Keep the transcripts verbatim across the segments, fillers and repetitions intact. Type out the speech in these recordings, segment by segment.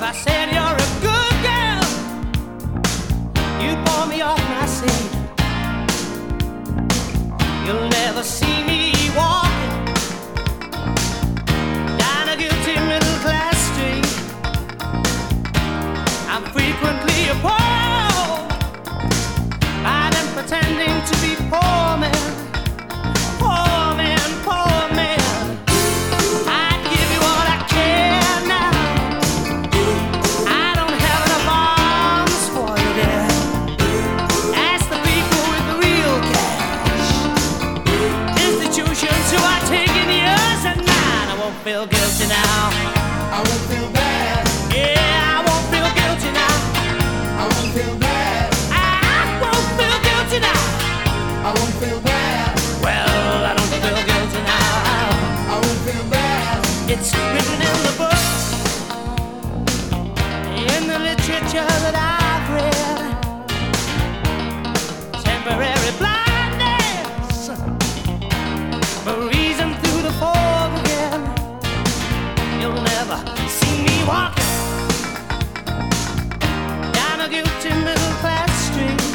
I said you're a good girl, you pour me off my seat. You'll never see me walking down a guilty middle class street. I'm frequently appalled by them pretending to be poor men, poor men, poor men. I'd give you all I can now. I don't have enough arms for you there. Ask the people with the real cash, institutions who are taking yours and mine. I won't feel guilty now. I won't feel bad. Yeah, I won't feel guilty now. I won't feel bad. I won't feel guilty now. I won't feel bad. Well, I don't feel guilty now. I won't feel bad. It's written in the books, in the literature that I've read. Temporary blindness, a reason through the fog again. You'll never see me walking down a guilty middle class street.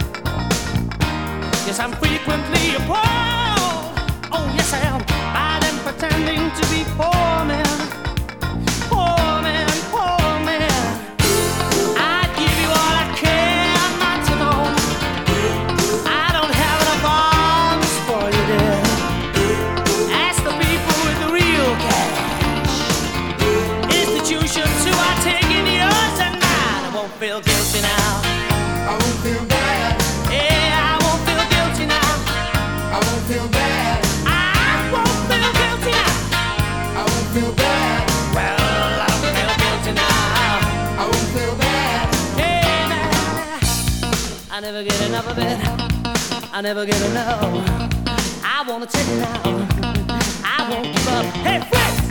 Yes, I'm frequently appalled. Oh, yes, I am. By them pretending to be poor men, poor men, poor men. I'd give you all I can not to know. I don't have enough arms for you, dear. Ask the people with the real cash, institutions who are taking yours and mine. I won't feel guilty now. I won't feel bad. Yeah, I won't feel guilty now. I won't feel bad. I won't feel guilty now. I won't feel bad. Well, I don't feel guilty now. I won't feel bad. Hey, man, I never get enough of it. I never get enough. I wanna take it now. I won't give up. Hey, Fred!